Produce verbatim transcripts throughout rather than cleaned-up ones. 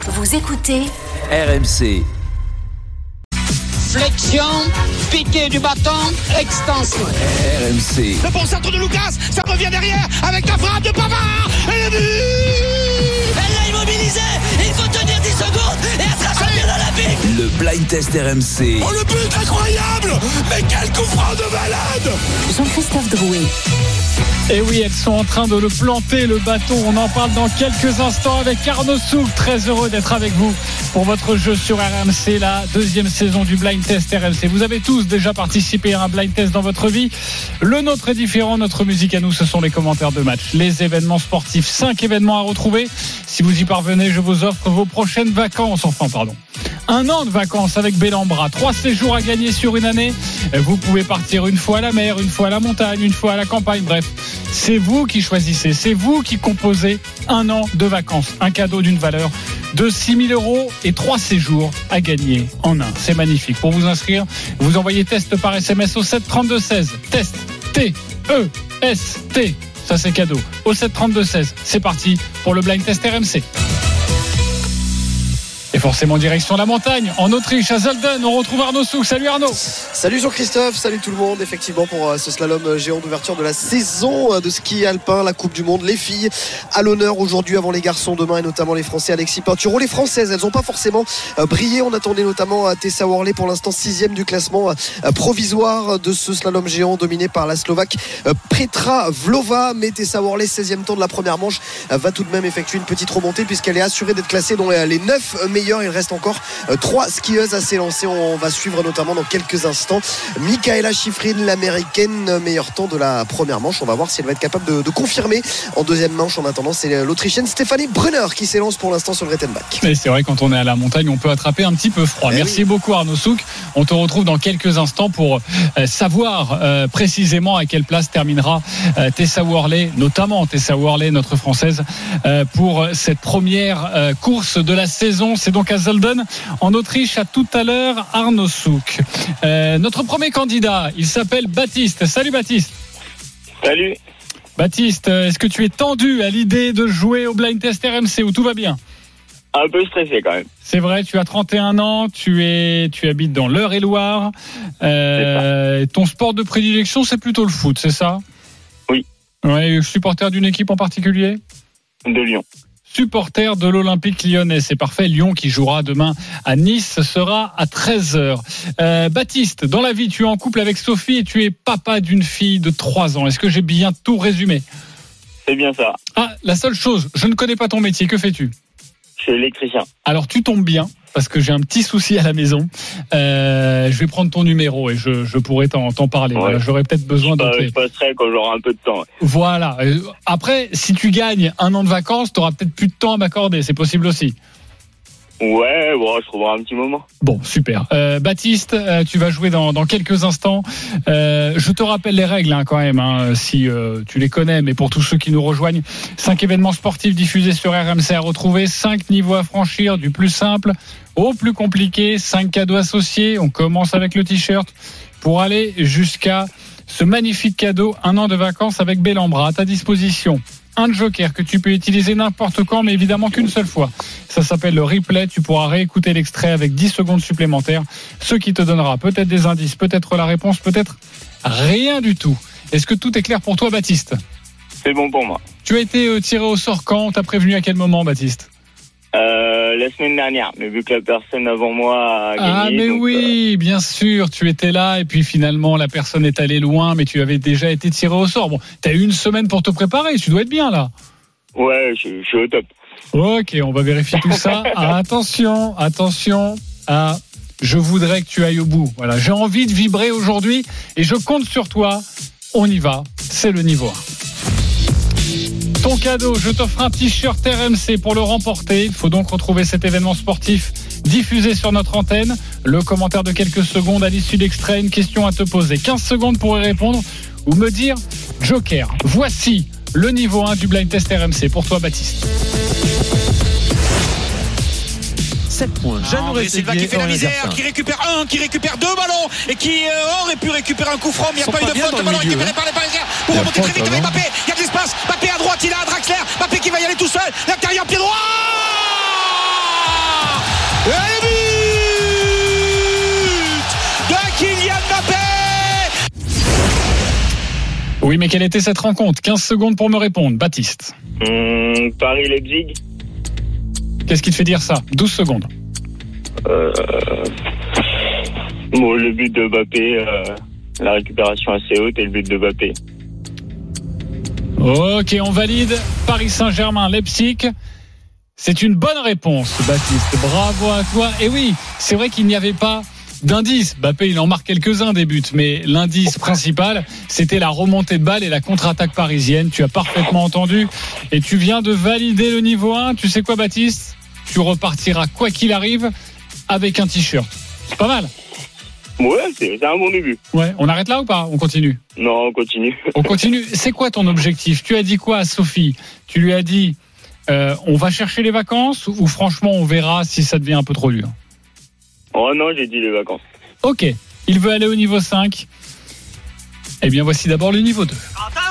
Vous écoutez R M C. Flexion, piqué du bâton, extension. R M C. Le bon centre de Lucas, ça revient derrière avec la frappe de Pavard. Et le but! Elle l'a immobilisé, il faut tenir dix secondes et elle sera championne olympique. Le blind test R M C. Oh, le but incroyable! Mais quel coup franc de malade! Jean-Christophe Drouet. Et oui, elles sont en train de le planter, le bâton. On en parle dans quelques instants avec Arnaud Souk. Très heureux d'être avec vous pour votre jeu sur R M C, la deuxième saison du Blind Test R M C. Vous avez tous déjà participé à un Blind Test dans votre vie. Le nôtre est différent. Notre musique à nous, ce sont les commentaires de match, les événements sportifs. Cinq événements à retrouver. Si vous y parvenez, je vous offre vos prochaines vacances. Enfin, pardon. Un an de vacances avec Bellambra. Trois séjours à gagner sur une année. Vous pouvez partir une fois à la mer, une fois à la montagne, une fois à la campagne. Bref, c'est vous qui choisissez. C'est vous qui composez un an de vacances. Un cadeau d'une valeur de six mille euros et trois séjours à gagner en un. C'est magnifique. Pour vous inscrire, vous envoyez test par S M S au sept trente-deux seize. Test. T E S T. Ça, c'est cadeau. Au sept trente-deux seize. C'est parti pour le Blind Test R M C. Et forcément direction la montagne, en Autriche, à Zolden, on retrouve Arnaud Souk. Salut Arnaud. Salut Jean-Christophe, salut tout le monde. Effectivement, pour ce slalom géant d'ouverture de la saison de ski alpin, la Coupe du Monde, les filles à l'honneur aujourd'hui avant les garçons demain, et notamment les Français Alexis Pinturo. Les Françaises, elles n'ont pas forcément brillé. On attendait notamment Tessa Worley, pour l'instant sixième du classement provisoire de ce slalom géant dominé par la Slovaque Petra Vlhova. Mais Tessa Worley, seizième temps de la première manche, va tout de même effectuer une petite remontée puisqu'elle est assurée d'être classée dans les neuf meilleurs. Il reste encore trois skieuses à s'élancer. On va suivre notamment dans quelques instants Michaela Schifrin, l'américaine, meilleur temps de la première manche. On va voir si elle va être capable de, de confirmer en deuxième manche. En attendant, c'est l'Autrichienne Stefanie Brunner qui s'élance pour l'instant sur le Rettenbach. Et c'est vrai, quand on est à la montagne, on peut attraper un petit peu froid. Eh Merci oui. beaucoup Arnaud Souk. On te retrouve dans quelques instants pour euh, savoir euh, précisément à quelle place terminera euh, Tessa Worley, notamment Tessa Worley, notre Française, euh, pour cette première euh, course de la saison. C'est donc à Zolden, en Autriche. À tout à l'heure, Arnaud Souk. Euh, notre premier candidat, il s'appelle Baptiste. Salut Baptiste. Salut. Baptiste, est-ce que tu es tendu à l'idée de jouer au Blind Test R M C ou tout va bien? Un peu stressé quand même. C'est vrai, tu as trente et un ans, tu es, tu habites dans l'Eure-et-Loire. Euh, ton sport de prédilection, c'est plutôt le foot, c'est ça? Oui. Ouais, supporter d'une équipe en particulier? De Lyon. Supporter de l'Olympique Lyonnais, c'est parfait. Lyon qui jouera demain à Nice sera à treize heures. Euh, Baptiste, dans la vie, tu es en couple avec Sophie et tu es papa d'une fille de trois ans. Est-ce que j'ai bien tout résumé? C'est bien ça. Ah, la seule chose, je ne connais pas ton métier, que fais-tu? Je suis électricien. Alors tu tombes bien, parce que j'ai un petit souci à la maison. Euh, je vais prendre ton numéro et je, je pourrai t'en, t'en parler. Ouais. Voilà, j'aurais peut-être besoin de. Je passerai quand j'aurai un peu de temps. Ouais. Voilà. Après, si tu gagnes un an de vacances, tu auras peut-être plus de temps à m'accorder. C'est possible aussi. Ouais, bon, je trouverai un petit moment. Bon, super. Euh, Baptiste, euh, tu vas jouer dans, dans quelques instants. Euh, je te rappelle les règles hein, quand même, hein, si euh, tu les connais, mais pour tous ceux qui nous rejoignent, cinq événements sportifs diffusés sur R M C à retrouver, cinq niveaux à franchir, du plus simple au plus compliqué, cinq cadeaux associés. On commence avec le t-shirt pour aller jusqu'à ce magnifique cadeau, un an de vacances avec Bellambra. À ta disposition, un joker que tu peux utiliser n'importe quand, mais évidemment qu'une seule fois. Ça s'appelle le replay. Tu pourras réécouter l'extrait avec dix secondes supplémentaires, ce qui te donnera peut-être des indices, peut-être la réponse, peut-être rien du tout. Est-ce que tout est clair pour toi, Baptiste? C'est bon pour moi. Tu as été tiré au sort quand? On t'a prévenu à quel moment, Baptiste? Euh, la semaine dernière, mais vu que la personne avant moi a gagné. Ah mais donc, oui, euh... bien sûr, tu étais là et puis finalement la personne est allée loin, mais tu avais déjà été tiré au sort. Bon, t'as eu une semaine pour te préparer, tu dois être bien là. Ouais, je, je suis au top. Ok, on va vérifier tout ça. Ah, attention, attention. Ah, je voudrais que tu ailles au bout. Voilà, j'ai envie de vibrer aujourd'hui et je compte sur toi. On y va, c'est le niveau un. Ton cadeau, je t'offre un t-shirt R M C pour le remporter. Il faut donc retrouver cet événement sportif diffusé sur notre antenne. Le commentaire de quelques secondes à l'issue d'extrait, une question à te poser. quinze secondes pour y répondre ou me dire joker. Voici le niveau un du Blind Test R M C. Pour toi, Baptiste. sept points. Jeannot Silva qui fait la misère, qui récupère un, qui récupère deux ballons et qui euh, aurait pu récupérer un coup franc, mais il n'y a pas eu de faute. Le ballon récupéré par les Parisiens pour remonter très vite avec Mbappé. Il y a de l'espace. Mbappé à droite, il a Draxler. Mbappé qui va y aller tout seul. L'intérieur pied droit. Oui, mais quelle était cette rencontre? quinze secondes pour me répondre. Baptiste. Hum, Paris-Leipzig. Qu'est-ce qui te fait dire ça? douze secondes. Euh... Bon, le but de Mbappé, euh, la récupération assez haute et le but de Mbappé. Ok, on valide. Paris Saint-Germain, Leipzig. C'est une bonne réponse, Baptiste. Bravo à toi. Et oui, c'est vrai qu'il n'y avait pas d'indice. Mbappé, il en marque quelques-uns des buts, mais l'indice principal, c'était la remontée de balle et la contre-attaque parisienne. Tu as parfaitement entendu. Et tu viens de valider le niveau un. Tu sais quoi, Baptiste? Tu repartiras, quoi qu'il arrive, avec un t-shirt. C'est pas mal. Ouais, c'est, c'est un bon début. Ouais, on arrête là ou pas? On continue? Non, on continue. On continue. C'est quoi ton objectif? Tu as dit quoi à Sophie? Tu lui as dit, euh, on va chercher les vacances ou franchement, on verra si ça devient un peu trop dur? Oh non, j'ai dit les vacances. Ok, il veut aller au niveau cinq. Eh bien, voici d'abord le niveau deux.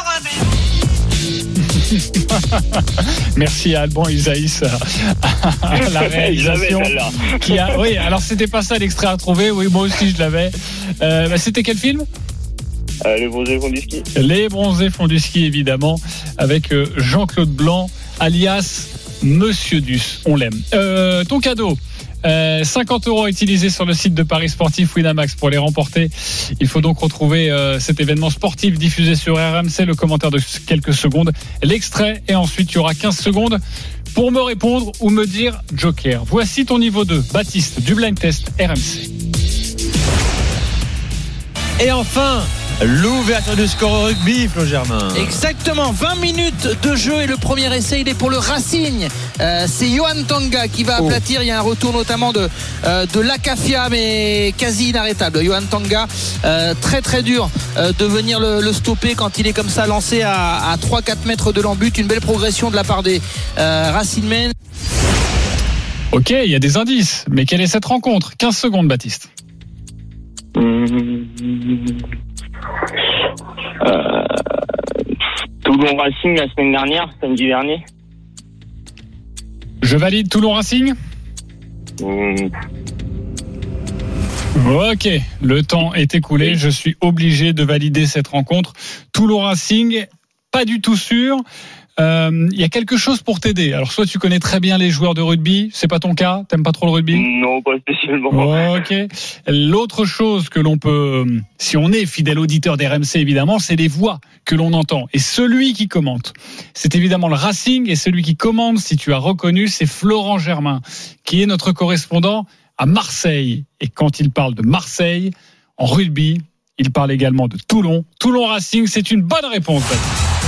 Merci à Alban Isaïs à la réalisation. Qui a... Oui, alors c'était pas ça l'extrait à retrouver. Oui, moi aussi je l'avais. Euh, bah, c'était quel film? euh, Les Bronzés font du ski. Les Bronzés font du ski, évidemment, avec euh, Jean-Claude Blanc, alias Monsieur Duss. On l'aime. Euh, ton cadeau. Euh, cinquante euros à utiliser sur le site de Paris Sportif Winamax pour les remporter. Il faut donc retrouver euh, cet événement sportif diffusé sur R M C, le commentaire de quelques secondes, l'extrait, et ensuite il y aura quinze secondes pour me répondre ou me dire Joker. Voici ton niveau deux, Baptiste, du blind test R M C. Et enfin, l'ouverture du score au rugby, Flo Germain. Exactement, vingt minutes de jeu et le premier essai, il est pour le Racing. Euh, c'est Yohan Tanga qui va aplatir. Oh. Il y a un retour notamment de, euh, de Lakafia, mais quasi inarrêtable. Yohan Tanga, euh, très très dur euh, de venir le, le stopper quand il est comme ça lancé à, à trois quatre mètres de l'embut. Une belle progression de la part des euh, Racing Men. Ok, il y a des indices, mais quelle est cette rencontre? quinze secondes, Baptiste. Mmh. Euh, Toulon Racing la semaine dernière, samedi dernier. Je valide Toulon Racing. Mmh. Ok, le temps est écoulé. Je suis obligé de valider cette rencontre. Toulon Racing, pas du tout sûr. Il euh, y a quelque chose pour t'aider. Alors soit tu connais très bien les joueurs de rugby, c'est pas ton cas, t'aimes pas trop le rugby? Non, pas spécialement. Ok. L'autre chose que l'on peut, si on est fidèle auditeur d'R M C évidemment, c'est les voix que l'on entend. Et celui qui commente, c'est évidemment le Racing, et celui qui commande, si tu as reconnu, c'est Florent Germain, qui est notre correspondant à Marseille. Et quand il parle de Marseille, en rugby, il parle également de Toulon. Toulon Racing, c'est une bonne réponse, Baptiste.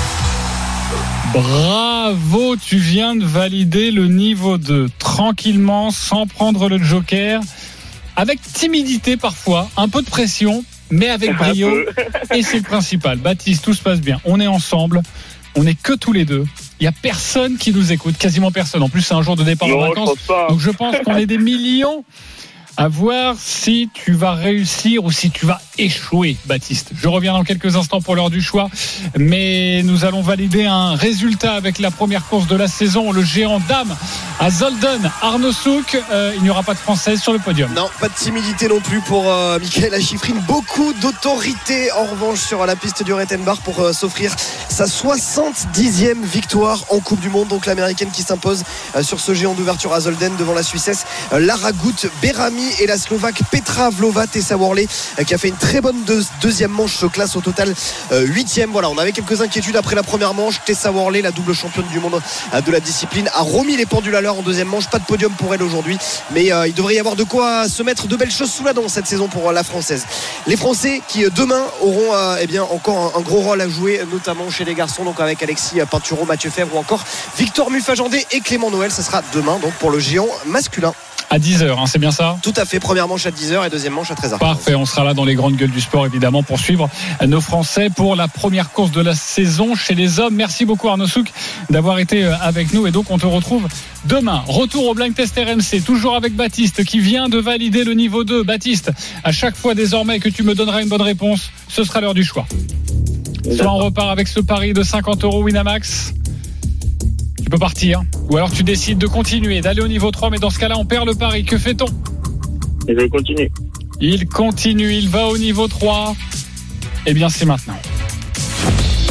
Bravo, tu viens de valider le niveau deux, tranquillement, sans prendre le joker, avec timidité parfois, un peu de pression, mais avec brio, et c'est le principal. Baptiste, tout se passe bien, on est ensemble, on n'est que tous les deux, il n'y a personne qui nous écoute, quasiment personne, en plus c'est un jour de départ non, en vacances, je pense donc je pense qu'on est des millions à voir si tu vas réussir ou si tu vas échouer, Baptiste. Je reviens dans quelques instants pour l'heure du choix, mais nous allons valider un résultat avec la première course de la saison, le géant dame à Zolden. Arnaud Souk, euh, il n'y aura pas de Française sur le podium. Non, pas de timidité non plus pour euh, Michaela Schifrin. Beaucoup d'autorité en revanche sur la piste du Rettenbach pour euh, s'offrir sa soixante-dixième victoire en Coupe du Monde. Donc l'américaine qui s'impose euh, sur ce géant d'ouverture à Zolden devant la Suissesse euh, Lara Gut Berami et la Slovaque Petra Vlova-Tessa Worley euh, qui a fait une très bonne deux, deuxième manche, se classe au total euh, huitième. Voilà, on avait quelques inquiétudes après la première manche. Tessa Worley, la double championne du monde euh, de la discipline, a remis les pendules à l'heure en deuxième manche. Pas de podium pour elle aujourd'hui, mais euh, il devrait y avoir de quoi se mettre de belles choses sous la dent cette saison pour euh, la Française. Les Français qui euh, demain auront euh, eh bien, encore un, un gros rôle à jouer, notamment chez les garçons, donc avec Alexis Pinturo, Mathieu Fèvre ou encore Victor Mufajandé et Clément Noël. Ça sera demain donc pour le géant masculin. À dix heures, hein, c'est bien ça? Tout à fait, première manche à dix heures et deuxième manche à treize heures. Parfait, on sera là dans les grandes gueules du sport évidemment pour suivre nos Français pour la première course de la saison chez les hommes. Merci beaucoup Arnaud Souk d'avoir été avec nous, et donc on te retrouve demain. Retour au Blind Test R M C, toujours avec Baptiste qui vient de valider le niveau deux. Baptiste, à chaque fois désormais que tu me donneras une bonne réponse, ce sera l'heure du choix. Soit on repart avec ce pari de cinquante euros Winamax, tu peux partir, ou alors tu décides de continuer, d'aller au niveau trois, mais dans ce cas-là on perd le pari. Que fait-on? Je continue. Il continue, il va au niveau trois. Eh bien c'est maintenant.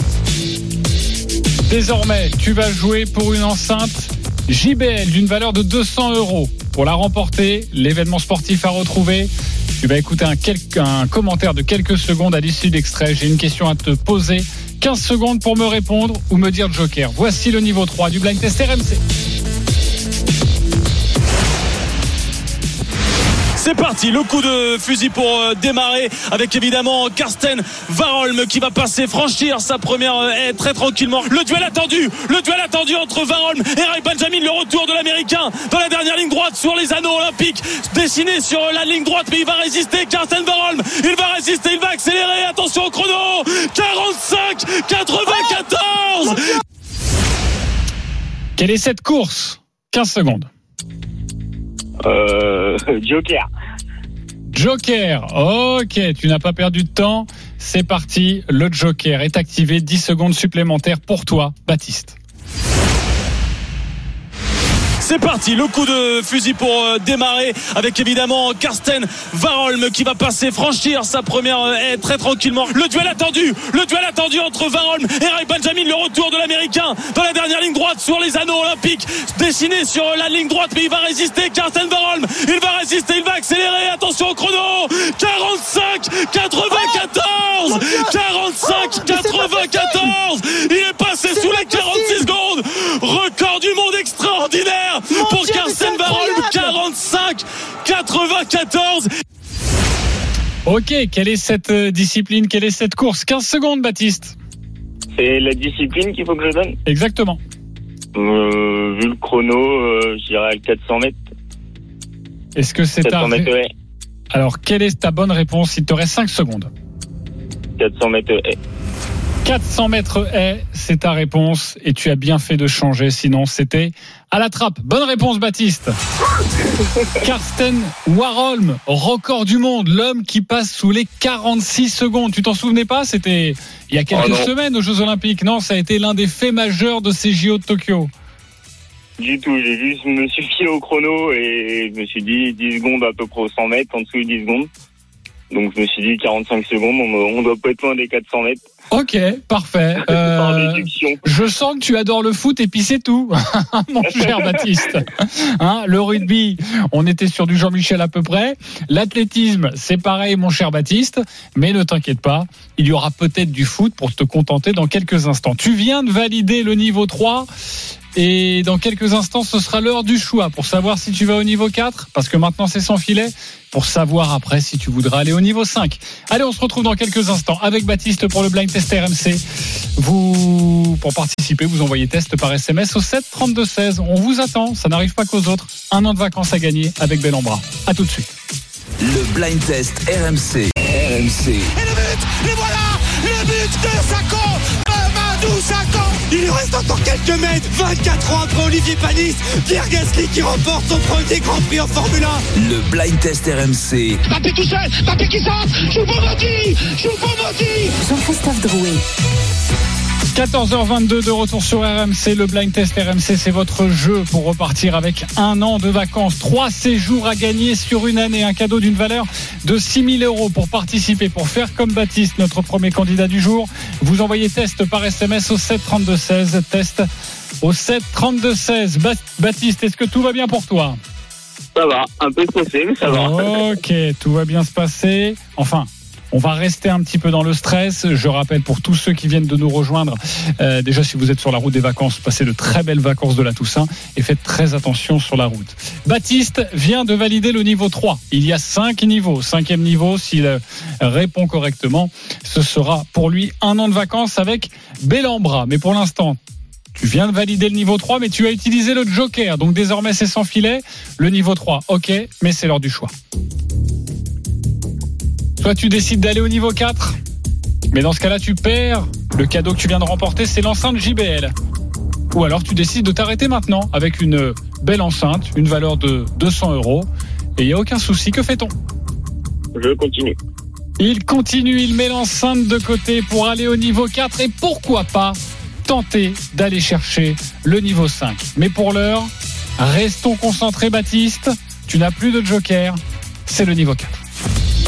Désormais, tu vas jouer pour une enceinte J B L d'une valeur de deux cents euros. Pour la remporter, l'événement sportif à retrouver, tu vas écouter un, quel- un commentaire de quelques secondes à l'issue d'extrait. J'ai une question à te poser. quinze secondes pour me répondre ou me dire joker. Voici le niveau trois du Blind Test R M C. C'est parti, le coup de fusil pour euh, démarrer avec évidemment Karsten Warholm qui va passer, franchir sa première euh, haie très tranquillement. Le duel attendu, le duel attendu entre Warholm et Ray Benjamin, le retour de l'Américain dans la dernière ligne droite sur les anneaux olympiques, dessiné sur euh, la ligne droite, mais il va résister, Karsten Warholm, il va résister, il va accélérer, attention au chrono, quarante-cinq quatre-vingt-quatorze. Quelle est cette course ? quinze secondes. Euh, Joker. Joker, ok, tu n'as pas perdu de temps. C'est parti, le Joker est activé. dix secondes supplémentaires pour toi, Baptiste. C'est parti, le coup de fusil pour euh, démarrer avec évidemment Karsten Warholm qui va passer, franchir sa première euh, haie très tranquillement. Le duel attendu, le duel attendu entre Warholm et Ray Benjamin, le retour de l'Américain dans la dernière ligne droite sur les anneaux olympiques, dessiné sur euh, la ligne droite, mais il va résister, Karsten Warholm, il va résister, il va accélérer, attention au chrono, quarante-cinq quatre-vingt-quatorze, quarante-cinq quatre-vingt-quatorze, il est passé sous les quarante-six secondes, record du monde extraordinaire pour Karsten Warholm, quarante-cinq quatre-vingt-quatorze. Ok, quelle est cette discipline, quelle est cette course ? quinze secondes, Baptiste. C'est la discipline qu'il faut que je donne. Exactement. Euh, vu le chrono, euh, je dirais le quatre cents mètres. Est-ce que c'est quatre cents ta... mètres haie. Alors, quelle est ta bonne réponse ? Il te reste cinq secondes. quatre cents mètres haie. quatre cents mètres haie, c'est ta réponse et tu as bien fait de changer, sinon c'était à la trappe. Bonne réponse, Baptiste. Karsten Warholm, record du monde, l'homme qui passe sous les quarante-six secondes. Tu t'en souvenais pas ? C'était il y a quelques oh semaines aux Jeux Olympiques. Non, ça a été l'un des faits majeurs de ces J O de Tokyo. Du tout, j'ai juste me suis fié au chrono et je me suis dit dix secondes à peu près aux cent mètres, en dessous de dix secondes. Donc je me suis dit quarante-cinq secondes, on, on doit pas être loin des quatre cents mètres. Ok, parfait. Euh, Par déduction. Je sens que tu adores le foot et puis c'est tout, mon cher Baptiste. Hein, le rugby, on était sur du Jean-Michel à peu près. L'athlétisme, c'est pareil, mon cher Baptiste. Mais ne t'inquiète pas, il y aura peut-être du foot pour te contenter dans quelques instants. Tu viens de valider le niveau trois. Et dans quelques instants, ce sera l'heure du choix pour savoir si tu vas au niveau quatre, parce que maintenant c'est sans filet, pour savoir après si tu voudras aller au niveau cinq. Allez, on se retrouve dans quelques instants avec Baptiste pour le Blind Test R M C. Vous, pour participer, vous envoyez test par S M S au sept trente-deux seize. On vous attend, ça n'arrive pas qu'aux autres. Un an de vacances à gagner avec Bellambra. À tout de suite. Le Blind Test R M C. R M C. Et le but, et voilà, le but de Sako, Mamadou Sakho. Il lui reste encore quelques mètres. vingt-quatre ans après Olivier Panis, Pierre Gasly qui remporte son premier Grand Prix en Formule un. Le Blind Test R M C. Mbappé tout seul, Mbappé qui centre, Choupo-Moting, Choupo-Moting. Jean-Christophe Drouet. quatorze heures vingt-deux de retour sur R M C. Le Blind Test R M C, c'est votre jeu pour repartir avec un an de vacances. Trois séjours à gagner sur une année. Un cadeau d'une valeur de six mille euros pour participer, pour faire comme Baptiste, notre premier candidat du jour. Vous envoyez test par S M S au sept trente-deux seize. Test au sept trente-deux seize. Baptiste, est-ce que tout va bien pour toi ? Ça va, un peu stressé, mais ça va. Ok, tout va bien se passer. Enfin, on va rester un petit peu dans le stress. Je rappelle pour tous ceux qui viennent de nous rejoindre, euh, déjà si vous êtes sur la route des vacances, passez de très belles vacances de la Toussaint et faites très attention sur la route. Baptiste vient de valider le niveau trois. Il y a cinq niveaux. Cinquième niveau, s'il répond correctement, ce sera pour lui un an de vacances avec Bellambra. Mais pour l'instant, tu viens de valider le niveau trois, mais tu as utilisé le joker. Donc désormais, c'est sans filet. Le niveau trois, ok, mais c'est l'heure du choix. Toi, tu décides d'aller au niveau quatre. Mais dans ce cas-là, tu perds. Le cadeau que tu viens de remporter, c'est l'enceinte J B L. Ou alors, tu décides de t'arrêter maintenant avec une belle enceinte, une valeur de deux cents euros. Et il n'y a aucun souci. Que fait-on ? Je continue. Il continue, il met l'enceinte de côté pour aller au niveau quatre. Et pourquoi pas tenter d'aller chercher le niveau cinq. Mais pour l'heure, restons concentrés, Baptiste. Tu n'as plus de joker. C'est le niveau quatre.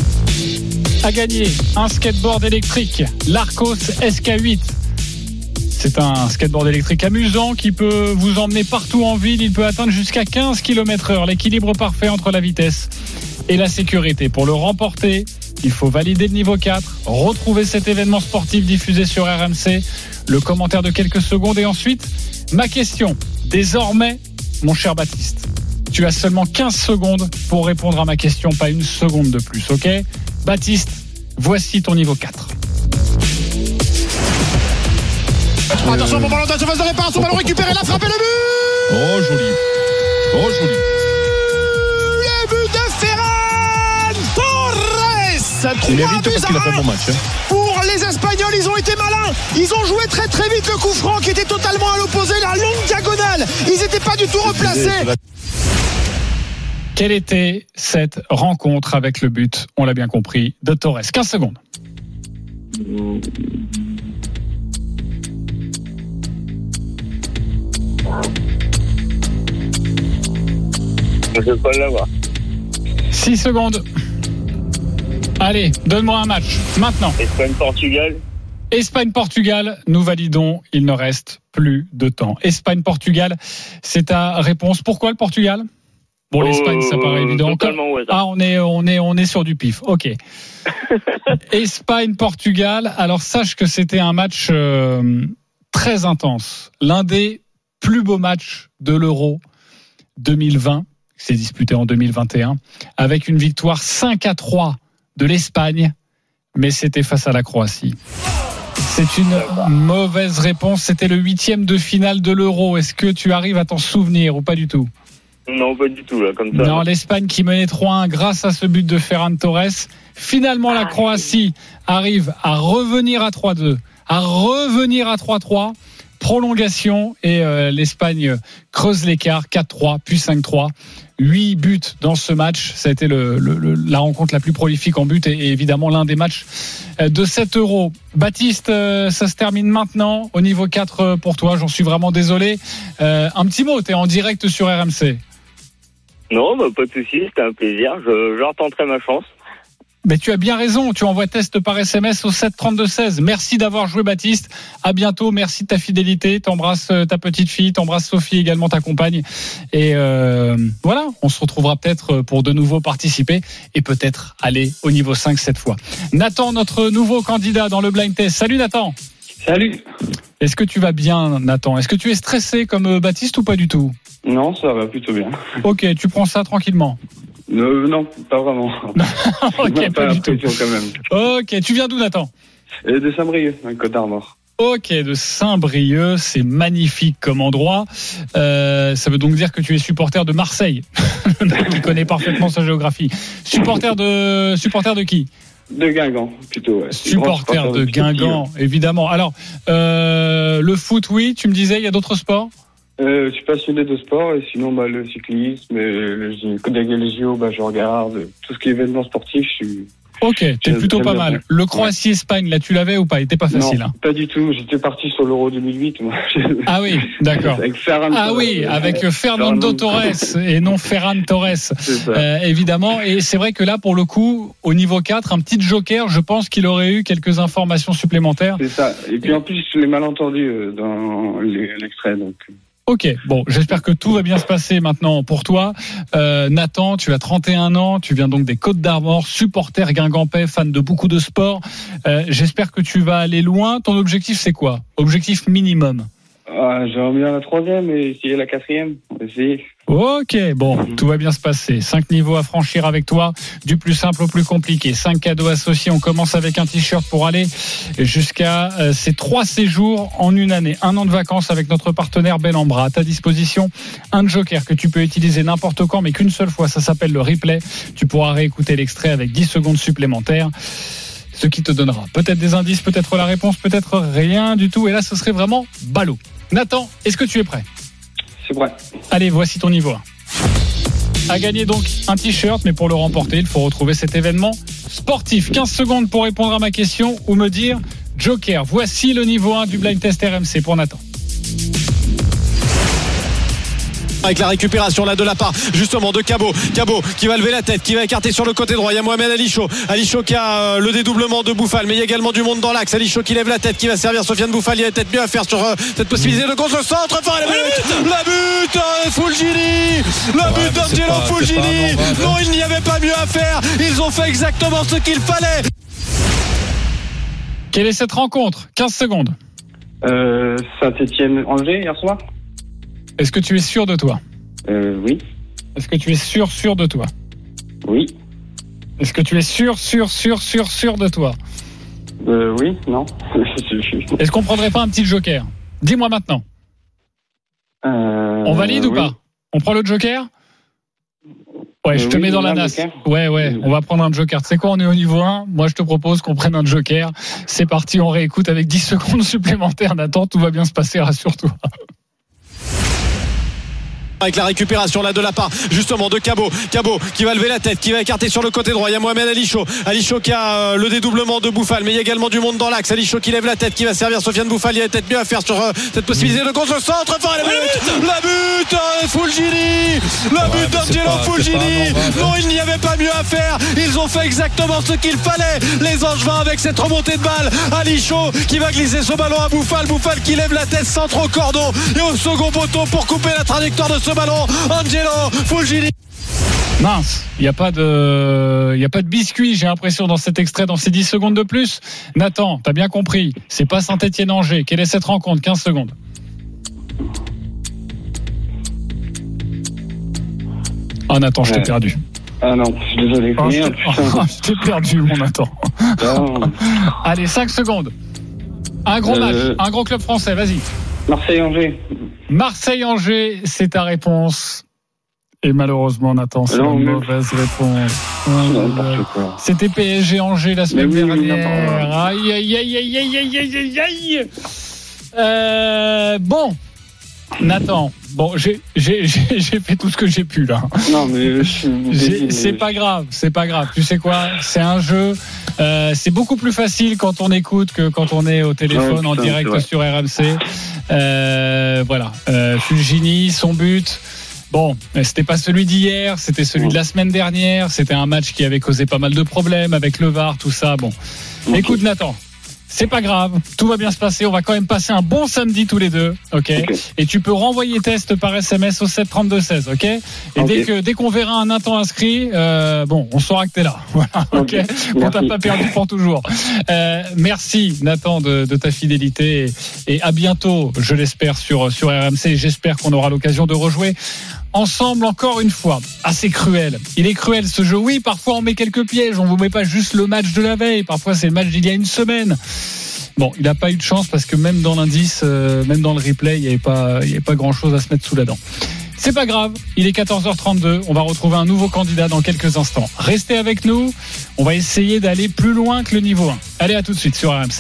À gagner un skateboard électrique, l'Arcos S K huit. C'est un skateboard électrique amusant qui peut vous emmener partout en ville. Il peut atteindre jusqu'à quinze kilomètres heure. L'équilibre parfait entre la vitesse et la sécurité. Pour le remporter, il faut valider le niveau quatre, retrouver cet événement sportif diffusé sur R M C, le commentaire de quelques secondes et ensuite, ma question. Désormais, mon cher Baptiste, tu as seulement quinze secondes pour répondre à ma question, pas une seconde de plus, ok ? Baptiste, voici ton niveau quatre. Euh... Attention, bon ballon dans la surface de réparation, ballon récupéré, la frappe et le but. Oh joli, oh joli. Le but de Ferran Torres. Il mérite parce qu'il a fait un bon match. Hein. Pour les Espagnols, ils ont été malins. Ils ont joué très très vite le coup franc qui était totalement à l'opposé, la longue diagonale. Ils n'étaient pas du tout replacés. Quelle était cette rencontre avec le but, on l'a bien compris, de Torres ? quinze secondes. Je ne peux pas l'avoir. six secondes. Allez, donne-moi un match, maintenant. Espagne-Portugal. Espagne-Portugal, nous validons, il ne reste plus de temps. Espagne-Portugal, c'est ta réponse. Pourquoi le Portugal ? Bon, l'Espagne, ça paraît évident. Totalement au hasard. Ah, on est, on est, on est sur du pif. Ok. Espagne-Portugal. Alors, sache que c'était un match euh, très intense. L'un des plus beaux matchs de l'Euro deux mille vingt, qui s'est disputé en deux mille vingt et un, avec une victoire cinq à trois de l'Espagne, mais c'était face à la Croatie. C'est une mauvaise réponse. C'était le huitième de finale de l'Euro. Est-ce que tu arrives à t'en souvenir ou pas du tout ? Non, pas du tout, là, comme ça. Non, l'Espagne qui menait trois un grâce à ce but de Ferran Torres. Finalement, la Croatie arrive à revenir à trois deux, à revenir à trois trois. Prolongation et euh, l'Espagne creuse l'écart, quatre trois, puis cinq trois. huit buts dans ce match. Ça a été le, le, le, la rencontre la plus prolifique en but et, et évidemment l'un des matchs de cet Euro. Baptiste, euh, ça se termine maintenant au niveau quatre pour toi. J'en suis vraiment désolé. Euh, un petit mot, tu es en direct sur R M C. Non, bah, pas de souci, c'était un plaisir. Je, je retenterai ma chance. Mais tu as bien raison, tu envoies test par S M S au sept trente-deux seize. Merci d'avoir joué Baptiste, à bientôt, merci de ta fidélité, t'embrasses ta petite fille, t'embrasses Sophie également, ta compagne. Et euh, voilà, on se retrouvera peut-être pour de nouveau participer et peut-être aller au niveau cinq cette fois. Nathan, notre nouveau candidat dans le blind test. Salut Nathan. Salut. Est-ce que tu vas bien Nathan ? Est-ce que tu es stressé comme Baptiste ou pas du tout ? Non, ça va plutôt bien. Ok, tu prends ça tranquillement. Euh, non, pas vraiment. Ok, pas, pas du tout. Quand même. Ok, tu viens d'où Nathan ? Et de Saint-Brieuc, dans le Côte d'Armor. Ok, de Saint-Brieuc, c'est magnifique comme endroit. Euh, ça veut donc dire que tu es supporter de Marseille, qui connaît parfaitement sa géographie. Supporter de, supporter de qui ? De Guingamp, plutôt. Ouais. Supporter de, de Guingamp, évidemment. Alors, euh, le foot, oui, tu me disais, il y a d'autres sports ? Euh, je suis passionné de sport et sinon bah, le cyclisme, le, les J O, bah, je regarde tout ce qui est événement sportif. Je suis. Ok, t'es plutôt pas mal. Le Croatie-Espagne, là, tu l'avais ou pas ? Il était pas facile. Non, hein. Pas du tout. J'étais parti sur l'Euro deux mille huit. Moi. Ah oui, d'accord. Avec Ferran ah Torres. oui, avec Fernando Torres et non Ferran Torres, euh, évidemment. Et c'est vrai que là, pour le coup, au niveau quatre, un petit joker, je pense qu'il aurait eu quelques informations supplémentaires. C'est ça. Et puis en plus, je l'ai mal entendu dans l'extrait, donc. Ok, bon, j'espère que tout va bien se passer maintenant pour toi. Euh, Nathan, tu as trente et un ans, tu viens donc des Côtes d'Armor, supporter guingampais, fan de beaucoup de sports. Euh, j'espère que tu vas aller loin. Ton objectif, c'est quoi ? Objectif minimum ? Ah, j'aimerais bien la troisième et essayer la quatrième. On va essayer. Ok, bon, tout va bien se passer. Cinq niveaux à franchir avec toi, du plus simple au plus compliqué. Cinq cadeaux associés. On commence avec un t-shirt pour aller jusqu'à euh, ces trois séjours en une année. Un an de vacances avec notre partenaire Bellambra. À ta disposition, un joker que tu peux utiliser n'importe quand, mais qu'une seule fois. Ça s'appelle le replay. Tu pourras réécouter l'extrait avec dix secondes supplémentaires. Ce qui te donnera peut-être des indices, peut-être la réponse, peut-être rien du tout. Et là, ce serait vraiment ballot. Nathan, est-ce que tu es prêt ? C'est prêt. Allez, voici ton niveau un. À gagner donc un t-shirt, mais pour le remporter, il faut retrouver cet événement sportif. quinze secondes pour répondre à ma question ou me dire joker. Voici le niveau un du blind test R M C pour Nathan. Avec la récupération là de la part justement de Cabot. Cabot qui va lever la tête, qui va écarter sur le côté droit. Il y a Mohamed Ali Chaud. Ali Chaud qui a euh, le dédoublement de Bouffal, mais il y a également du monde dans l'axe. Ali Chaud qui lève la tête, qui va servir Sofiane Bouffal. Il y a peut-être mieux à faire sur euh, cette possibilité de contre le centre. Enfin, la but, la but euh, Fulgini, la but d'Angelo Fulgini. Non, il n'y avait pas mieux à faire. Ils ont fait exactement ce qu'il fallait. Quelle est cette rencontre? quinze secondes. Euh, Saint-Étienne-Angers hier soir. Est-ce que tu es sûr de toi? Euh, oui. Est-ce que tu es sûr, sûr de toi? Oui. Est-ce que tu es sûr, sûr, sûr, sûr, sûr de toi? Euh, oui, non. Est-ce qu'on prendrait pas un petit joker? Dis-moi maintenant. Euh, On valide oui. ou pas? On prend le joker? Ouais, je euh, te oui, mets dans la un nasse. joker. Ouais, ouais, on va prendre un joker. Tu sais quoi, on est au niveau un. Moi, je te propose qu'on prenne un joker. C'est parti, on réécoute avec dix secondes supplémentaires. Nathan, tout va bien se passer, rassure-toi. Avec la récupération là de la part justement de Cabot. Cabot qui va lever la tête, qui va écarter sur le côté droit. Il y a Mohamed Ali Chaud. Ali Chaud qui a euh, le dédoublement de Bouffal, mais il y a également du monde dans l'axe. Ali Chaud qui lève la tête, qui va servir Sofiane Bouffal. Il y a peut-être mieux à faire sur euh, cette possibilité de contre le centre. Enfin, la but, la but euh, Fulgini, la but d'Angelo Fulgini. Non, il n'y avait pas mieux à faire. Ils ont fait exactement ce qu'il fallait. Les Angevins avec cette remontée de balle. Ali Chaud qui va glisser ce ballon à Bouffal. Bouffal qui lève la tête, centre au cordon et au second poteau pour couper la trajectoire de ce ballon. Angelo Fulgini. Mince, il n'y a pas de, il y a pas de biscuit, j'ai l'impression, dans cet extrait, dans ces dix secondes de plus. Nathan, t'as bien compris, c'est pas Saint-Étienne-Angers. Quelle est cette rencontre? quinze secondes. Oh Nathan, je t'ai ouais. perdu. Ah non, je suis désolé. Oh, je Merde, t'ai, oh, je t'ai perdu, mon Nathan. Non. Allez, cinq secondes. Un gros Euh... match, un gros club français, vas-y. Marseille-Angers. Marseille-Angers, c'est ta réponse. Et malheureusement, Nathan, c'est non, une mais... mauvaise réponse. N'importe quoi. C'était P S G-Angers la semaine oui, dernière. Aïe, aïe, aïe, aïe, aïe, aïe, aïe, aïe, aïe. Euh, bon, Nathan, bon, j'ai, j'ai, j'ai, j'ai fait tout ce que j'ai pu là. Non, mais je suis... J'ai, c'est pas grave, c'est pas grave. Tu sais quoi? C'est un jeu. Euh, c'est beaucoup plus facile quand on écoute que quand on est au téléphone ouais, putain, en direct sur R M C. Euh, voilà. Euh, Fulgini, son but. Bon, c'était pas celui d'hier, c'était celui de la semaine dernière. C'était un match qui avait causé pas mal de problèmes avec le V A R, tout ça. Bon, okay. Écoute Nathan, c'est pas grave, tout va bien se passer. On va quand même passer un bon samedi tous les deux, ok, okay. Et tu peux renvoyer test par S M S au sept trente-deux seize, ok. Et okay. dès que dès qu'on verra un Nathan inscrit, euh, bon, on saura que t'es là, voilà, ok. okay. On t'a pas perdu pour toujours. Euh, merci Nathan de, de ta fidélité et, et à bientôt, je l'espère sur sur R M C. J'espère qu'on aura l'occasion de rejouer ensemble encore une fois. Assez cruel. Il est cruel ce jeu. Oui, parfois on met quelques pièges. On vous met pas juste le match de la veille. Parfois c'est le match d'il y a une semaine. Bon, il n'a pas eu de chance parce que même dans l'indice, euh, même dans le replay, il n'y avait pas, il y avait pas grand chose à se mettre sous la dent. C'est pas grave. Il est quatorze heures trente-deux. On va retrouver un nouveau candidat dans quelques instants. Restez avec nous. On va essayer d'aller plus loin que le niveau un. Allez, à tout de suite sur R M C.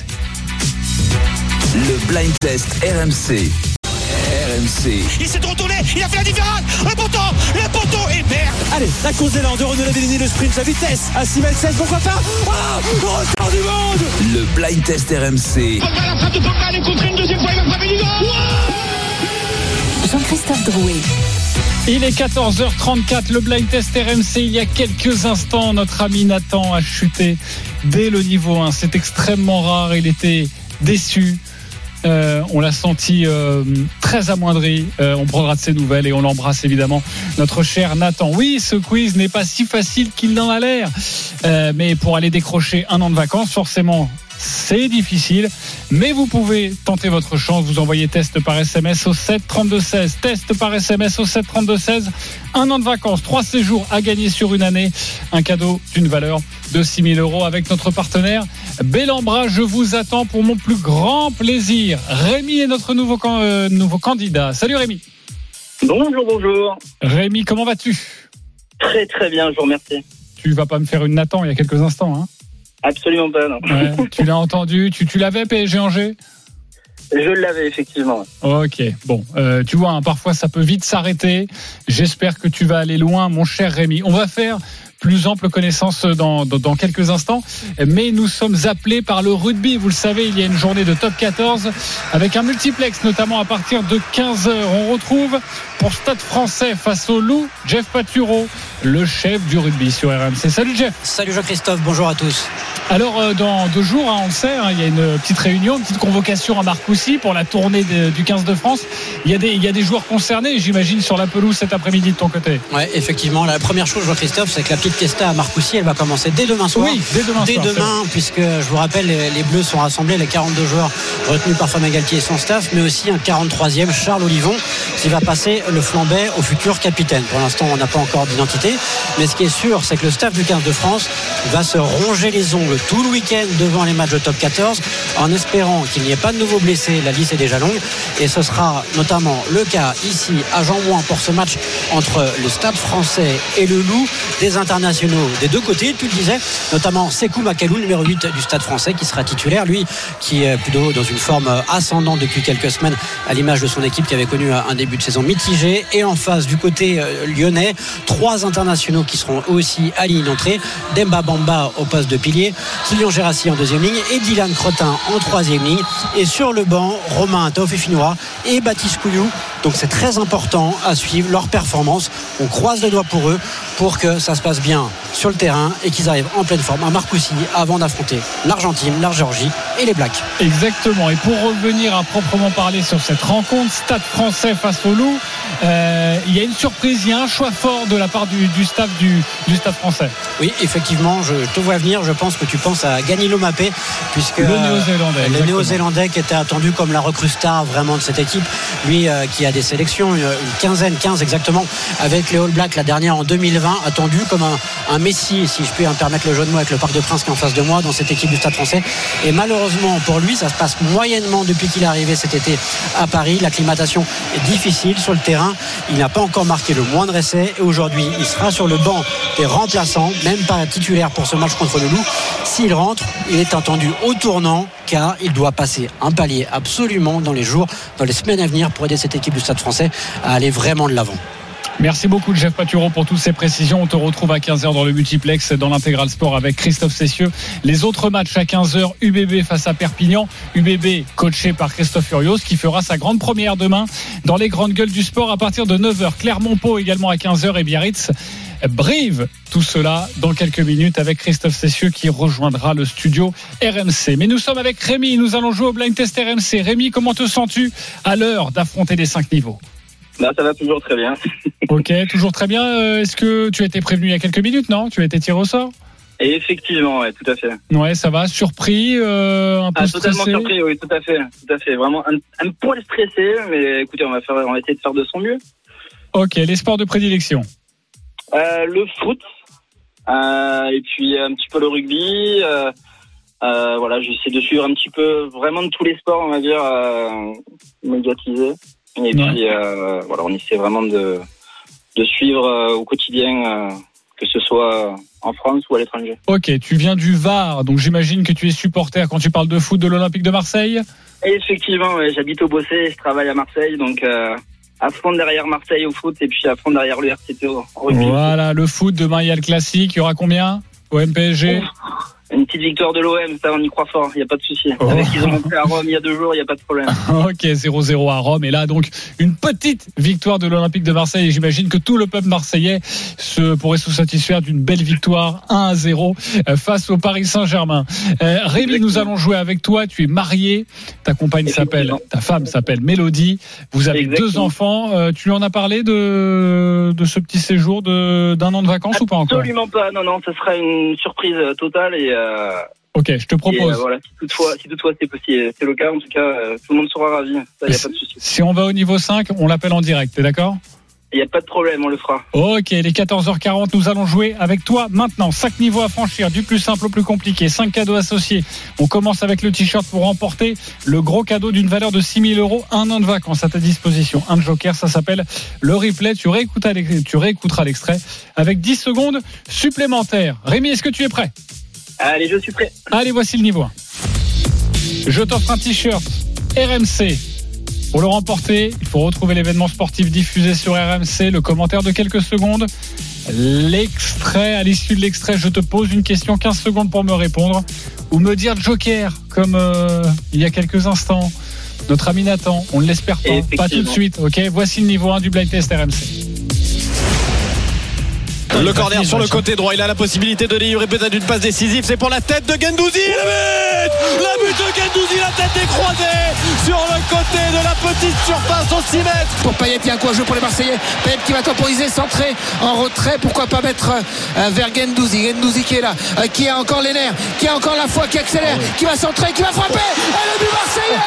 Le blind test R M C. R M C. Il s'est retourné, il a fait la différence. Le poteau, le poteau et merde. Allez, la course d'élan de Renaud Lavillenie, le sprint, la vitesse à six mètres seize, pourquoi pas. Ah, record du monde. Le blind test R M C. Pogba, la frappe de Pogba, elle est contrée une deuxième fois, il va frapper du goal. Jean-Christophe Drouet. Il est quatorze heures trente-quatre, le blind test R M C. Il y a quelques instants, notre ami Nathan a chuté dès le niveau un. C'est extrêmement rare, il était déçu. Euh, on l'a senti euh, très amoindri. Euh, on prendra de ses nouvelles et on l'embrasse évidemment, notre cher Nathan. Oui, ce quiz n'est pas si facile qu'il n'en a l'air, euh, mais pour aller décrocher un an de vacances, forcément, c'est difficile. Mais vous pouvez tenter votre chance. Vous envoyez test par S M S au sept trente-deux seize. Test par S M S au sept trente-deux seize. Un an de vacances, trois séjours à gagner sur une année. Un cadeau d'une valeur de six mille euros avec notre partenaire Bellambra. Je vous attends pour mon plus grand plaisir. Rémi est notre nouveau, euh, nouveau candidat. Salut Rémi. Bonjour, bonjour. Rémi, comment vas-tu? Très très bien, je vous remercie. Tu vas pas me faire une Nathan il y a quelques instants, hein? Absolument pas, non. Ouais, tu l'as entendu, tu, tu l'avais P S G Angers? Je l'avais effectivement. Ok, bon, euh, tu vois, hein, parfois ça peut vite s'arrêter. J'espère que tu vas aller loin, mon cher Rémi. On va faire plus ample connaissance dans, dans, dans quelques instants, mais nous sommes appelés par le rugby. Vous le savez, il y a une journée de top quatorze avec un multiplex, notamment à partir de quinze heures. On retrouve pour Stade Français face au Loup, Jeff Paturo, le chef du rugby sur R M C. Salut Jeff. Salut Jean-Christophe, bonjour à tous. Alors euh, dans deux jours, hein, on le sait, hein, il y a une petite réunion, une petite convocation à Marcoussis pour la tournée de, du quinze de France. Il y a des, il y a des joueurs concernés, j'imagine, sur la pelouse cet après-midi de ton côté. Ouais, effectivement, la première chose, Jean-Christophe, c'est que la petite Fiesta à Marcoussis, elle va commencer dès demain soir. Oui, dès demain dès soir. demain, puisque je vous rappelle, les, les Bleus sont rassemblés, les quarante-deux joueurs retenus par Fabien Galtier et son staff, mais aussi un quarante-troisième, Charles Olivon, qui va passer le flambet au futur capitaine. Pour l'instant, on n'a pas encore d'identité, mais ce qui est sûr, c'est que le staff du quinze de France va se ronger les ongles tout le week-end devant les matchs de top quatorze, en espérant qu'il n'y ait pas de nouveaux blessés. La liste est déjà longue, et ce sera notamment le cas ici à Jean-Bouin pour ce match entre le Stade Français et le Loup, des internationaux des deux côtés, tu le disais, notamment Sekou Makalou, numéro huit du Stade Français, qui sera titulaire, lui qui est plutôt dans une forme ascendante depuis quelques semaines, à l'image de son équipe qui avait connu un début de saison mitigé. Et en face, du côté lyonnais, trois internationaux qui seront aussi à ligne d'entrée: Demba Bamba au poste de pilier, Kylian Gérassi en deuxième ligne et Dylan Crotin en troisième ligne. Et sur le banc, Romain Taofifinois et Baptiste Couillou. Donc c'est très important à suivre leur performance. On croise les doigts pour eux pour que ça se passe bien sur le terrain et qu'ils arrivent en pleine forme à Marcoussis avant d'affronter l'Argentine, la Géorgie et les Blacks. Exactement. Et pour revenir à proprement parler sur cette rencontre, Stade Français face au Loup, euh, il y a une surprise, il y a un choix fort de la part du, du staff du, du Stade Français. Oui, effectivement, je te vois venir. Je pense que tu penses à Ganilo Mapé, puisque le Néo-Zélandais, le Néo-Zélandais qui était attendu comme la recrue star vraiment de cette équipe, lui euh, qui a des sélections, une, une quinzaine, quinze exactement, avec les All Blacks, la dernière en deux mille vingt, attendu comme un, un Messi, si je puis me permettre le jeu de mots, avec le Parc de Princes qui est en face de moi dans cette équipe du Stade Français. Et malheureusement pour lui, ça se passe moyennement depuis qu'il est arrivé cet été à Paris. L'acclimatation est difficile sur le terrain, il n'a pas encore marqué le moindre essai, et aujourd'hui il sera sur le banc des remplaçants, même pas titulaire pour ce match contre le Loup. S'il rentre, il est attendu au tournant, car il doit passer un palier absolument dans les jours, dans les semaines à venir, pour aider cette équipe du Stade Français à aller vraiment de l'avant. Merci beaucoup Jeff Paturo pour toutes ces précisions. On te retrouve à quinze heures dans le multiplex dans l'Intégral Sport avec Christophe Cessieux. Les autres matchs à quinze heures, U B B face à Perpignan. U B B coaché par Christophe Furios, qui fera sa grande première demain dans les grandes gueules du sport à partir de neuf heures. Clermont-Pau également à quinze heures et Biarritz Brive. Tout cela dans quelques minutes avec Christophe Cessieux qui rejoindra le studio R M C. Mais nous sommes avec Rémi, nous allons jouer au Blind Test R M C. Rémi, comment te sens-tu à l'heure d'affronter les cinq niveaux? Bah, ça va toujours très bien. Ok, toujours très bien. Est-ce que tu as été prévenu il y a quelques minutes, non? Tu as été tiré au sort? Et effectivement, ouais, tout à fait. Ouais, ça va. Surpris, euh, un peu ah, stressé. Totalement surpris, oui, tout à fait, tout à fait. Vraiment un, un poil stressé, mais écoutez, on va faire, on va essayer de faire de son mieux. Ok, les sports de prédilection. Euh, le foot, euh, et puis un petit peu le rugby. Euh, euh, voilà, j'essaie de suivre un petit peu vraiment de tous les sports, on va dire, euh, médiatisés. Et ouais. puis euh, voilà, on essaie vraiment de de suivre euh, au quotidien, euh, que ce soit en France ou à l'étranger. Ok, tu viens du Var, donc j'imagine que tu es supporter quand tu parles de foot de l'Olympique de Marseille. Et effectivement, ouais, j'habite au Bossé, je travaille à Marseille, donc euh, à fond derrière Marseille au foot et puis à fond derrière le R C T au rugby. Voilà, le foot, demain il y a le classique, il y aura combien? O M P S G? Une petite victoire de l'O M, ça on y croit fort, il n'y a pas de souci. Oh. Avec qu'ils ont montré à Rome il y a deux jours, il n'y a pas de problème. Ok, zéro zéro à Rome. Et là donc une petite victoire de l'Olympique de Marseille. Et j'imagine que tout le peuple marseillais se pourrait se satisfaire d'une belle victoire un à zéro face au Paris Saint-Germain. Euh, Rémi, nous allons jouer avec toi. Tu es marié, ta compagne s'appelle, ta femme s'appelle Mélodie. Vous avez Exactement. deux enfants. Euh, tu lui en as parlé de, de ce petit séjour de, d'un an de vacances Absolument ou pas encore? Absolument pas, non, non, ce sera une surprise totale et Euh... Ok, je te propose. Et euh, voilà, si toutefois, si toutefois c'est possible, c'est le cas, en tout cas, euh, tout le monde sera ravi. Ça, y a pas de souci. Si on va au niveau cinq, on l'appelle en direct, t'es d'accord? Il n'y a pas de problème, on le fera. Ok, les quatorze heures quarante, nous allons jouer avec toi maintenant. cinq niveaux à franchir, du plus simple au plus compliqué. cinq cadeaux associés. On commence avec le t-shirt pour remporter le gros cadeau d'une valeur de six mille euros. Un an de vacances à ta disposition. Un joker, ça s'appelle le replay. Tu réécouteras, tu réécouteras l'extrait avec dix secondes supplémentaires. Rémi, est-ce que tu es prêt? Allez, je suis prêt. Allez, voici le niveau un. Je t'offre un t-shirt R M C. Pour le remporter, il faut retrouver l'événement sportif diffusé sur R M C, le commentaire de quelques secondes, l'extrait. À l'issue de l'extrait, je te pose une question, quinze secondes pour me répondre, ou me dire joker, comme euh, il y a quelques instants. Notre ami Nathan, on ne l'espère pas, pas tout de suite. Ok, voici le niveau un du blind test R M C. Le corner sur le côté droit, il a la possibilité de délivrer peut-être une passe décisive, c'est pour la tête de Guendouzi, le but le but de Guendouzi, la tête est croisée sur le côté de la petite surface au six mètres. Pour Payet, il y a un coup à jouer pour les Marseillais. Payet qui va temporiser, centrer en retrait, pourquoi pas mettre euh, vers Guendouzi. Guendouzi qui est là, euh, qui a encore les nerfs, qui a encore la foi, qui accélère, qui va centrer, qui va frapper, et le but marseillais.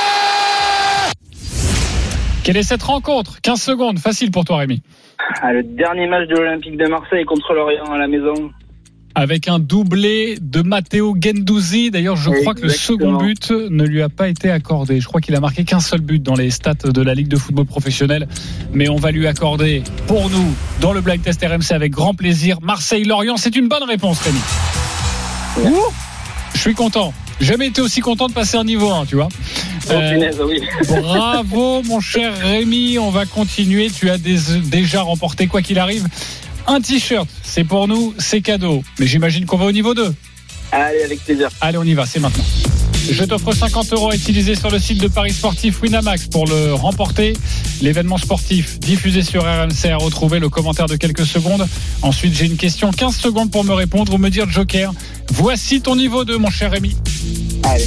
Quelle est cette rencontre? quinze secondes, facile pour toi Rémi. Ah, le dernier match de l'Olympique de Marseille contre l'Orient à la maison. Avec un doublé de Matteo Guendouzi. D'ailleurs, je crois que le second but ne lui a pas été accordé. Je crois qu'il a marqué qu'un seul but dans les stats de la Ligue de football professionnel. Mais on va lui accorder, pour nous, dans le blind test R M C avec grand plaisir, Marseille-Lorient. C'est une bonne réponse, Rémi. Ouais. Ouh, je suis content. Jamais été aussi content de passer un niveau un, tu vois. Oh, punaise, oui. Bravo mon cher Rémi, on va continuer. Tu as des, déjà remporté, quoi qu'il arrive, un t-shirt. C'est pour nous, c'est cadeau. Mais j'imagine qu'on va au niveau deux. Allez, avec plaisir. Allez, on y va, c'est maintenant. Je t'offre cinquante euros à utiliser sur le site de Paris Sportif Winamax pour le remporter. L'événement sportif diffusé sur R M C à retrouver, le commentaire de quelques secondes. Ensuite, j'ai une question, quinze secondes pour me répondre ou me dire joker. Voici ton niveau deux, mon cher Rémi. Allez.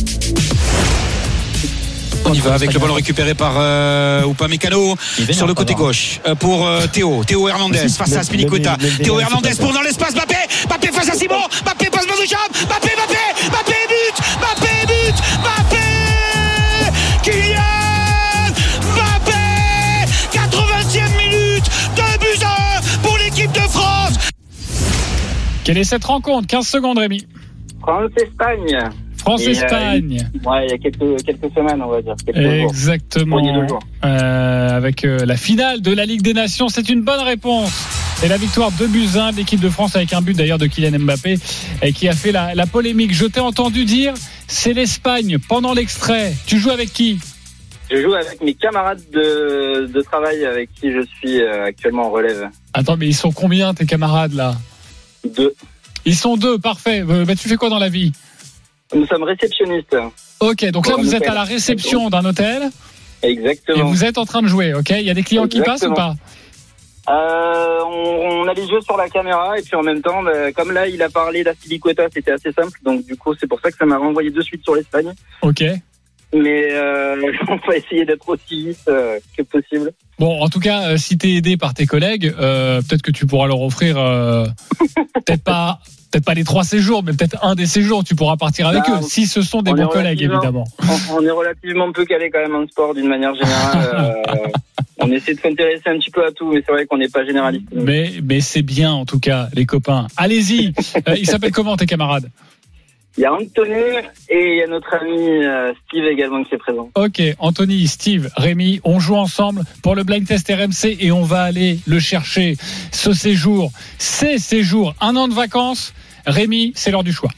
On y va avec le ballon récupéré par euh, Upamecano sur le côté gauche euh, pour euh, Théo Théo Hernandez face à Spilicueta. Théo Hernandez pour dans l'espace, Mbappé Mbappé face à Simon, Mbappé passe dans le champ, Mbappé Mbappé Mbappé but Mbappé but Mbappé Kylian Mbappé quatre-vingtième minute, deux buts à un pour l'équipe de France. Quelle est cette rencontre? quinze secondes Rémi. France-Espagne. France-Espagne. Euh, ouais, il y a quelques, quelques semaines, on va dire. Exactement. Jours. Euh, avec euh, la finale de la Ligue des Nations, c'est une bonne réponse. Et la victoire deux buts à un de l'équipe de France avec un but d'ailleurs de Kylian Mbappé et qui a fait la, la polémique. Je t'ai entendu dire, c'est l'Espagne pendant l'extrait. Tu joues avec qui? Je joue avec mes camarades de, de travail avec qui je suis actuellement en relève. Attends, mais ils sont combien tes camarades là? Deux. Ils sont deux, parfait. Euh, bah, tu fais quoi dans la vie? Nous sommes réceptionnistes. Ok, donc là vous êtes à la réception d'un hôtel. Exactement. Et vous êtes en train de jouer, ok? Il y a des clients Exactement. qui passent ou pas? euh, on, on a les yeux sur la caméra et puis en même temps, bah, comme là il a parlé d'Aspilicueta, c'était assez simple. Donc du coup c'est pour ça que ça m'a renvoyé de suite sur l'Espagne. Ok. Mais euh, on va essayer d'être aussi vite euh, que possible. Bon, en tout cas, euh, si t'es aidé par tes collègues, euh, peut-être que tu pourras leur offrir, euh, peut-être pas, peut-être pas les trois séjours, mais peut-être un des séjours. Tu pourras partir avec bah, eux, si ce sont des bons collègues, évidemment. On, on est relativement peu calé quand même en sport, d'une manière générale. euh, on essaie de s'intéresser un petit peu à tout, mais c'est vrai qu'on n'est pas généraliste. Mais, mais c'est bien, en tout cas, les copains. Allez-y. euh, ils s'appellent comment tes camarades? Il y a Anthony et il y a notre ami euh, Steve également qui est présent. Ok, Anthony, Steve, Rémi, on joue ensemble pour le blind test R M C et on va aller le chercher. Ce séjour, ces séjours, un an de vacances. Rémi, c'est l'heure du choix.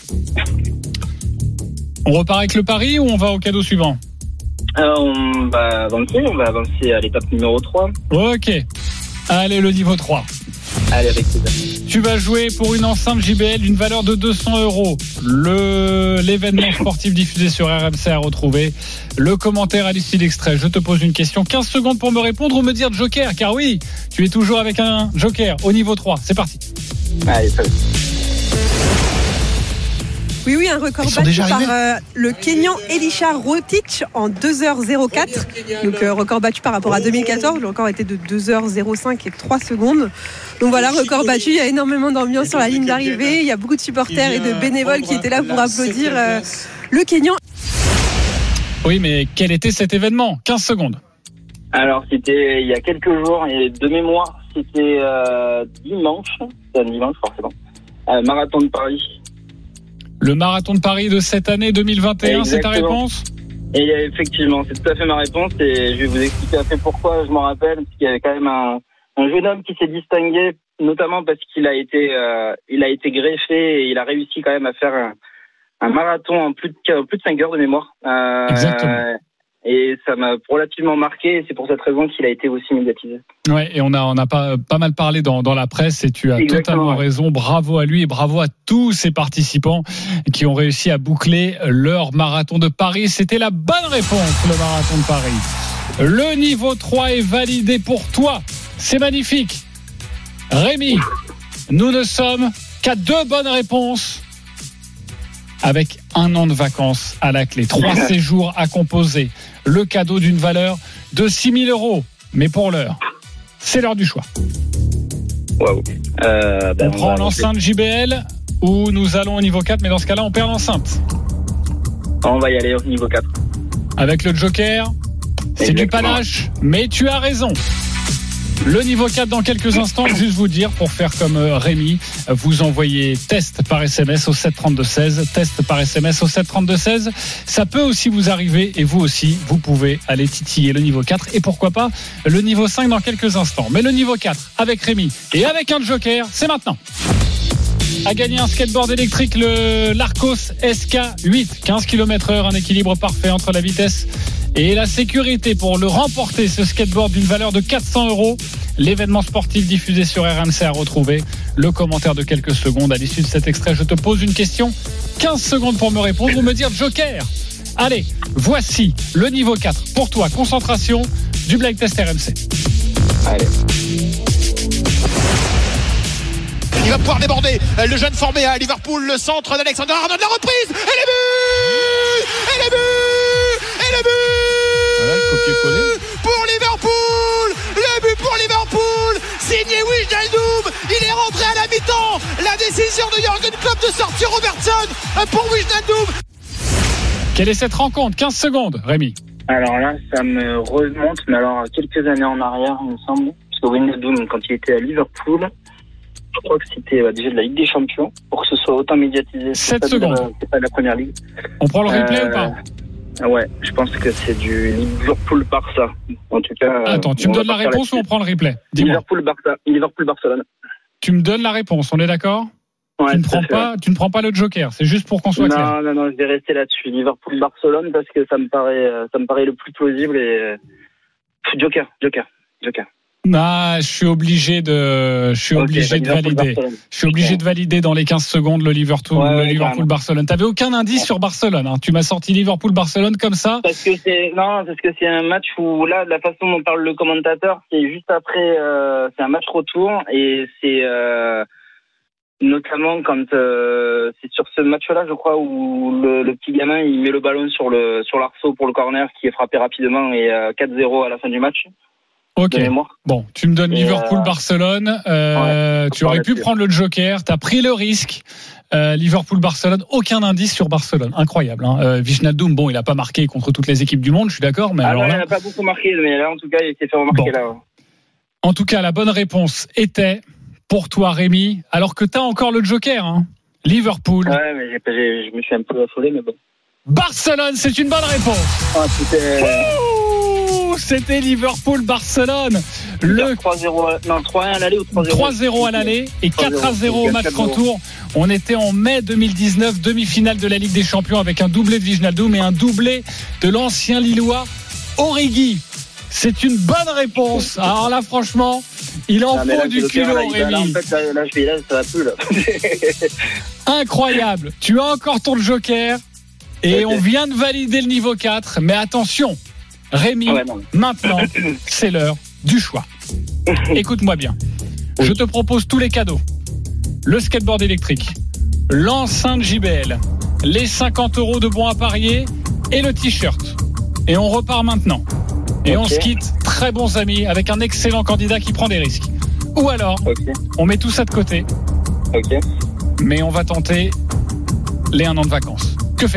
On repart avec le pari ou on va au cadeau suivant? euh, On va avancer, on va avancer à l'étape numéro trois. Ok, allez, le niveau trois. Allez, avec plaisir. Tu vas jouer pour une enceinte J B L d'une valeur de deux cents euros. Le, l'événement sportif diffusé sur R M C à retrouver. Le commentaire à l'issue d'extrait. Je te pose une question. quinze secondes pour me répondre ou me dire joker. Car oui, tu es toujours avec un joker au niveau trois. C'est parti. Allez, salut. Oui, oui, un record battu par euh, le Kenyan Elisha Rotich en deux heures zéro quatre. Donc, euh, record battu par rapport à deux mille quatorze. Le record était de deux heures zéro cinq et trois secondes. Donc voilà, record battu. Il y a énormément d'ambiance sur la ligne d'arrivée. Il y a beaucoup de supporters et de bénévoles qui étaient là pour applaudir euh, le Kenyan. Oui, mais quel était cet événement? quinze secondes. Alors, c'était il y a quelques jours. Et de mémoire, c'était euh, dimanche. C'est un dimanche, forcément. Euh, marathon de Paris. Le marathon de Paris de cette année deux mille vingt et un, exactement. C'est ta réponse? Et effectivement, c'est tout à fait ma réponse et je vais vous expliquer un peu pourquoi je m'en rappelle. Parce qu'il y avait quand même un, un jeune homme qui s'est distingué, notamment parce qu'il a été, euh, il a été greffé et il a réussi quand même à faire un, un marathon en plus de, plus de cinq heures de mémoire. Euh, Exactement. Et ça m'a relativement marqué. Et c'est pour cette raison qu'il a été aussi médiatisé. Ouais, et on a, on a pas, pas mal parlé dans, dans la presse et tu as Exactement, totalement ouais. raison. Bravo à lui et bravo à tous ces participants qui ont réussi à boucler leur marathon de Paris. C'était la bonne réponse, le marathon de Paris. Le niveau trois est validé pour toi. C'est magnifique. Rémi, nous ne sommes qu'à deux bonnes réponses avec un an de vacances à la clé. Trois séjours à composer. Le cadeau d'une valeur de six mille euros. Mais pour l'heure, c'est l'heure du choix. Wow. Euh, ben on, on prend l'enceinte J B L ou nous allons au niveau quatre, mais dans ce cas-là, on perd l'enceinte. On va y aller au niveau quatre. Avec le joker, c'est Exactement. du panache, mais tu as raison. Le niveau quatre dans quelques instants, juste vous dire, pour faire comme Rémi, vous envoyez test par S M S au sept trente-deux seize, test par S M S au sept trente-deux seize. Ça peut aussi vous arriver et vous aussi, vous pouvez aller titiller le niveau quatre et pourquoi pas le niveau cinq dans quelques instants. Mais le niveau quatre avec Rémi et avec un joker, c'est maintenant. A gagné un skateboard électrique, le Larcos S K huit, quinze kilomètres heure, un équilibre parfait entre la vitesse et la sécurité pour le remporter, ce skateboard d'une valeur de quatre cents euros. L'événement sportif diffusé sur R M C a retrouvé le commentaire de quelques secondes. À l'issue de cet extrait, je te pose une question. quinze secondes pour me répondre ou me dire joker. Allez, voici le niveau quatre. Pour toi, concentration du Blind Test R M C. Allez. Il va pouvoir déborder le jeune formé à Liverpool, le centre d'Alexander Arnold, la reprise et les buts et les buts et les buts voilà, le copier-coller. Pour Liverpool, le but pour Liverpool, signé Wijnaldum. Il est rentré à la mi-temps. La décision de Jürgen Klopp de sortir Robertson pour Wijnaldum. Quelle est cette rencontre? quinze secondes, Rémi. Alors là, ça me remonte, mais alors quelques années en arrière, il me semble, parce que Wijnaldum, quand il était à Liverpool, je crois que c'était bah, déjà de la Ligue des Champions pour que ce soit autant médiatisé. sept secondes. De, c'est pas de la première ligue. On prend le replay euh, ou pas? Ouais, je pense que c'est du Liverpool-Barça. En tout cas. Attends, tu me donnes la réponse ou on prend le replay? Dis-moi. Liverpool-Barça. Liverpool-Barcelone. Tu me donnes la réponse, on est d'accord? Ouais, tu ne prends pas, tu ne prends pas le joker, c'est juste pour qu'on soit non, clair. Non, non, non, je vais rester là-dessus. Liverpool-Barcelone parce que ça me paraît, ça me paraît le plus plausible et joker, joker, joker. Ah, je suis obligé de, je suis okay, obligé de valider. Je suis obligé de valider dans les quinze secondes le Liverpool, ouais, le Liverpool Barcelone. T'avais aucun indice ouais. sur Barcelone, hein. Tu m'as sorti Liverpool Barcelone comme ça. Parce que c'est, non, parce que c'est un match où là, de la façon dont parle le commentateur, c'est juste après, euh, c'est un match retour et c'est, euh, notamment quand, euh, c'est sur ce match-là, je crois, où le, le petit gamin, il met le ballon sur le, sur l'arceau pour le corner qui est frappé rapidement et euh, quatre zéro à la fin du match. Ok. Bon, tu me donnes Liverpool-Barcelone. Euh, ouais, tu aurais pu prendre le joker. T'as pris le risque. Euh, Liverpool-Barcelone. Aucun indice sur Barcelone. Incroyable. Hein. Euh, Wijnaldum, bon, il a pas marqué contre toutes les équipes du monde. Je suis d'accord, mais ah alors non, là, il n'a pas beaucoup marqué, mais là, en tout cas, il s'est fait remarquer bon. là. En tout cas, la bonne réponse était pour toi, Rémi. Alors que t'as encore le joker. Hein. Liverpool. Ouais, mais j'ai, j'ai, je me suis un peu affolé, mais bon. Barcelone, c'est une bonne réponse. Ah, c'était. C'était Liverpool-Barcelone. Le trois zéro, non, trois un à l'aller ou trois zéro trois zéro à l'aller et quatre à zéro au match retour. On était en mai deux mille dix-neuf, demi-finale de la Ligue des Champions avec un doublé de Wijnaldum et un doublé de l'ancien Lillois Origi. C'est une bonne réponse. Alors là, franchement, il en ah, faut là, du culot, Rémi. Là, en fait, là, là, je vais là, ça va plus, là. Incroyable. Tu as encore ton joker et okay. on vient de valider le niveau quatre. Mais attention, Rémi, ouais, maintenant, c'est l'heure du choix. Écoute-moi bien. Je te propose tous les cadeaux. Le skateboard électrique, l'enceinte J B L, les cinquante euros de bons à parier et le t-shirt. Et on repart maintenant. Et okay. on se quitte très bons amis avec un excellent candidat qui prend des risques. Ou alors, okay. on met tout ça de côté. Okay. Mais on va tenter les un an de vacances. Que fait-on ?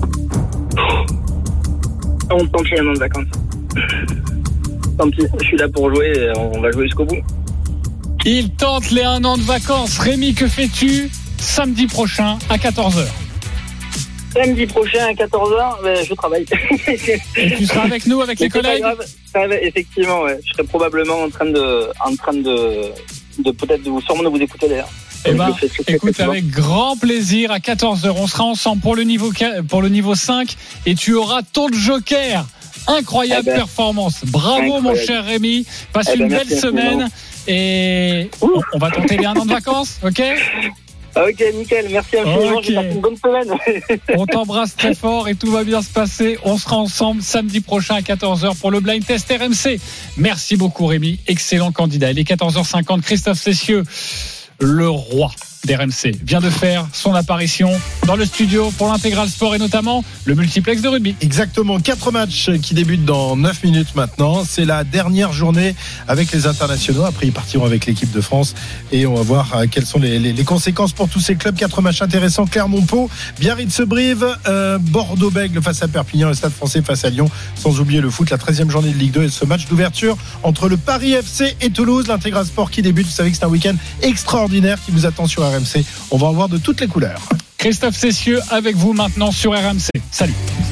On tente les un an de vacances. Tant pis, je suis là pour jouer et on va jouer jusqu'au bout. Il tente les un an de vacances. Rémi, que fais-tu samedi prochain à quatorze heures ? Samedi prochain à quatorze heures, je travaille. Et tu seras avec nous, avec les collègues ? Effectivement, ouais. Je serai probablement en train de, en train de, de peut-être de vous, sûrement de vous écouter d'ailleurs. Eh ben, écoute, avec grand plaisir à quatorze heures, on sera ensemble pour le niveau pour le niveau cinq et tu auras ton joker Incroyable eh ben, performance. Bravo incroyable. mon cher Rémi. Passe eh ben, une belle semaine et on, on va tenter les un an de vacances, ok? Ok, nickel, merci infiniment, okay. J'ai passé une bonne semaine. On t'embrasse très fort et tout va bien se passer. On sera ensemble samedi prochain à quatorze heures pour le Blind Test R M C. Merci beaucoup Rémi, excellent candidat. Il est quatorze heures cinquante, Christophe Cessieux, le roi d'R M C, vient de faire son apparition dans le studio pour l'intégral sport et notamment le multiplex de rugby. Exactement, quatre matchs qui débutent dans neuf minutes maintenant. C'est la dernière journée avec les internationaux. Après, ils partiront avec l'équipe de France et on va voir quelles sont les, les, les conséquences pour tous ces clubs. Quatre matchs intéressants: Clermont-Pau, Biarritz-Brive, euh, Bordeaux-Bègles face à Perpignan, le Stade Français face à Lyon. Sans oublier le foot, la treizième journée de Ligue deux et ce match d'ouverture entre le Paris F C et Toulouse. L'intégral sport qui débute. Vous savez que c'est un week-end extraordinaire qui vous attend sur R M C. On va en voir de toutes les couleurs. Christophe Cessieux avec vous maintenant sur R M C. Salut.